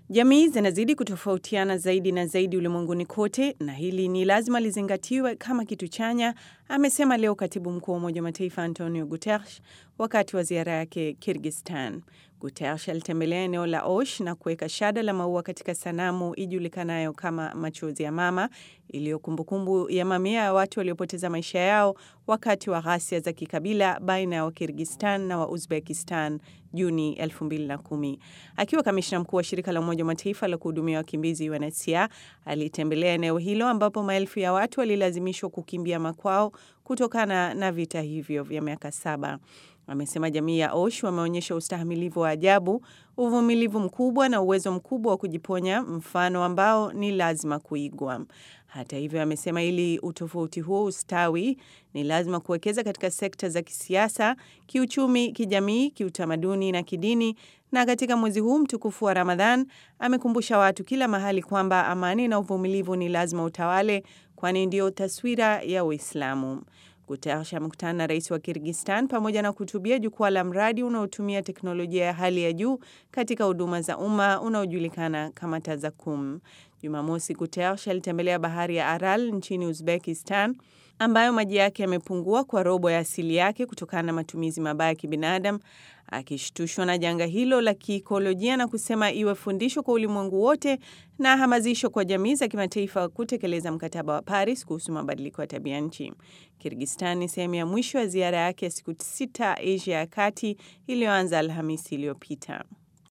Jamii zinazidi kutofautiana zaidi na zaidi ulimwenguni kote, na hili ni lazima lizingatiwe kama kitu chanya, amesema leo Katibu Mkuu wa Umoja wa Mataifa Antonio Guterres wakati wa ziara yake Kyrgyzstan. Guterres alitembelea eneo la Osh na kuweka shada la maua katika sanamu ijulikanayo kama Machozi ya Mama, iliyo kumbukumbu ya mamia ya watu waliopoteza maisha yao wakati wa ghasia za kikabila baina ya Wakyrgyzstan na wa Uzbekistan Juni 2010. Akiwa kamishna mkuu wa shirika la Umoja wa Mataifa la kuhudumia wakimbizi UNHCR, alitembelea eneo hilo ambapo maelfu ya watu walilazimishwa kukimbia makwao kutokana na vita hivyo vya miaka 7. Amesema jamii ya Osh wameonyesha ustahimilivu wa ajabu, uvumilivu mkubwa na uwezo mkubwa wa kujiponya, mfano ambao ni lazima kuigwa. Hata hivyo, amesema ili utofauti huo ustawi, ni lazima kuwekeza katika sekta za kisiasa, kiuchumi, kijamii, kiutamaduni na kidini. Na katika mwezi huu mtukufu wa Ramadhan, amekumbusha watu kila mahali kwamba amani na uvumilivu ni lazima utawale, kwani ndio taswira ya Uislamu. Guterres amekutana na rais wa Kyrgyzstan pamoja na kuhutubia jukwaa la mradi unaotumia teknolojia ya hali ya juu katika huduma za umma unaojulikana kama Tazakum. Jumamosi, Guterres alitembelea bahari ya Aral nchini Uzbekistan, ambayo maji yake yamepungua kwa robo ya asili yake kutokana na matumizi mabaya ya kibinadamu, akishtushwa na janga hilo la kiikolojia na kusema iwe fundisho kwa ulimwengu wote na hamasisho kwa jamii za kimataifa kutekeleza mkataba wa Paris kuhusu mabadiliko ya tabia nchi. Kyrgyzstan ni sehemu ya mwisho ya ziara yake ya siku 6 Asia ya Kati iliyoanza Alhamisi iliyopita.